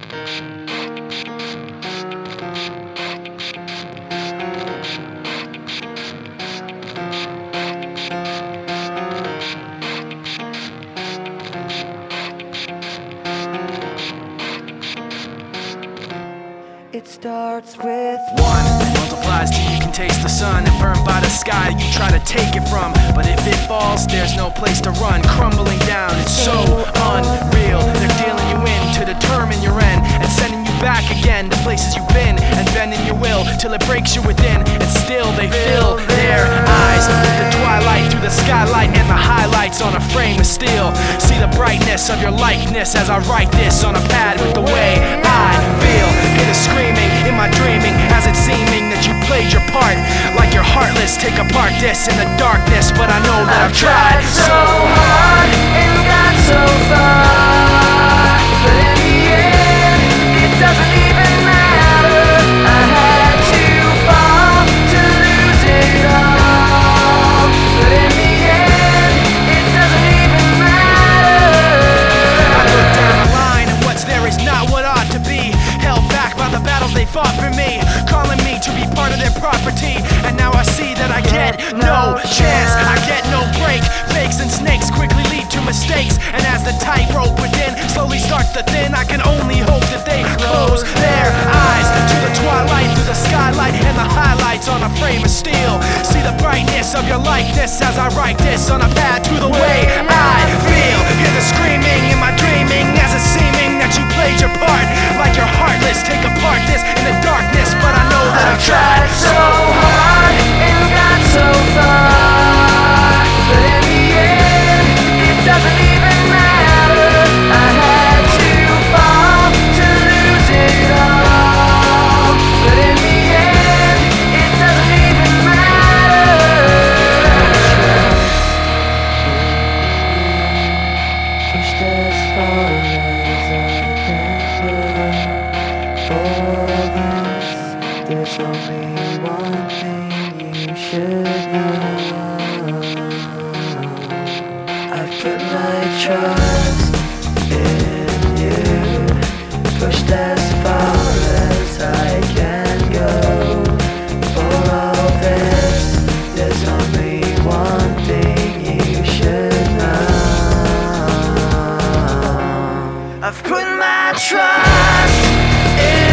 It starts with one, multiplies till you can taste the sun, and burned by the sky you try to take it from. But if it falls, there's no place to run, crumbling down. It's so unreal. They're dealing you in to determine your end, and sending you back again to places you've been, and bending your will till it breaks you within. And still they fill their eyes with the twilight through the skylight and the highlights on a frame of steel. See the brightness of your likeness as I write this on a pad with the way I feel. Hear the screaming in my dreaming as it's seeming that you played your part. Like you're heartless, take apart this in the darkness, but I know that I've tried so hard and got so far, but in the end, it doesn't even matter. I had to fall to lose it all, but in the end, it doesn't even matter. I look down the line and what's there is not what ought to be. Held back by the battles they fought for me, calling me to be part of their property. And now I see that I get no chance, I get no break. Fakes and snakes quickly lead to mistakes, and as the tightrope within slowly starts to thin, I can only hope that they close their eyes to the twilight through the skylight and the highlights on a frame of steel. See the brightness of your likeness as I write this on a pad to the way I feel. Hear the screaming in my dreaming as it's seeming that you played your part. Like you're heartless, take apart this in the darkness, but I know that I've tried so hard and got so far, but in the end, it doesn't even matter. I had to fall to lose it all, but in the end, it doesn't even matter. Pushed as far as I can go. For this, there's only one thing you should know. I've put my trust in you, pushed as far as I can go. For all this, there's only one thing you should know. I've put my trust in